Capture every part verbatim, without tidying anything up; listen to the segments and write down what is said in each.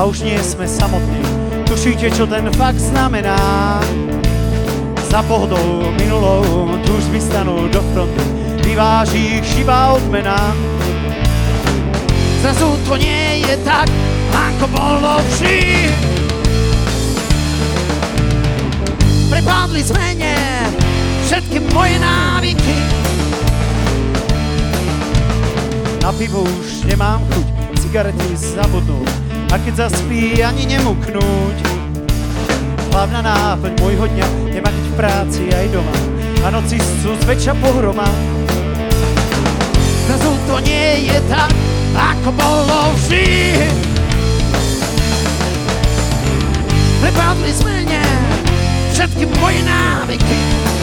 už nie sme samotní. Tušíte, čo ten fakt znamená? Za pohodou minulou túžby stanú do fronty, vyváži ich živá odmena. Zrazu to nie je tak, ako bolo vždy. Prepadli zmene všetky moje návyky. Na pivo už nemám chuť, cigarety zabudnúť, a keď zaspí ani nemuknúť. Hlavná náplň môjho dňa je mať v práci aj doma, a noci sú zväčša pohroma. Zrazu to nie je tak, ako bolo vždy. Prepadli zmene všetky moje návyky.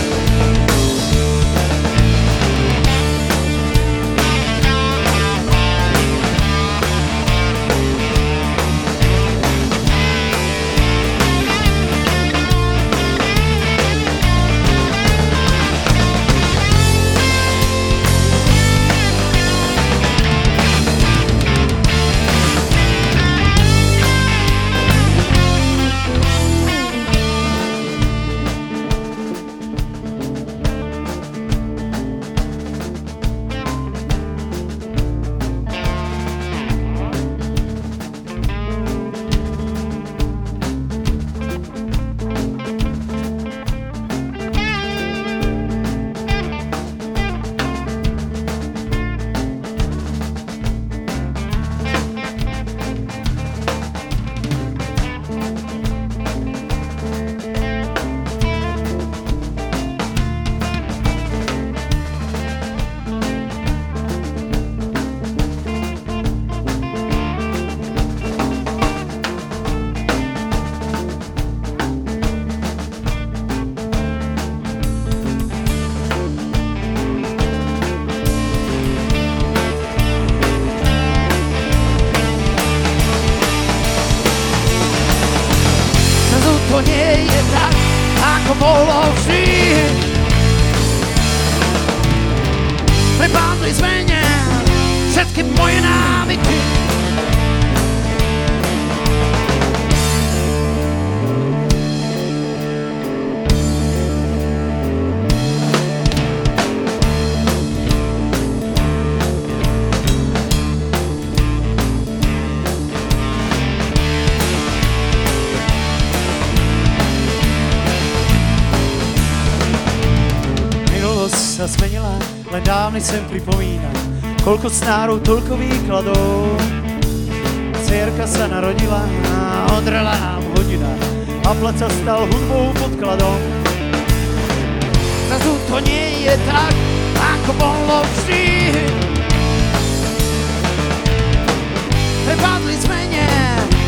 To nie je tak, ako bolo vždy. Prepadli zmene všetky moje návyky. Sa zmenila, len dávny sem pripomína, koľko snárov, toľko výkladov. Dcérka sa narodila a odrela nám hodina a plac sa stal hudbou podkladom. Zrazu to nie je tak, ako bolo vždy. Prepadli zmene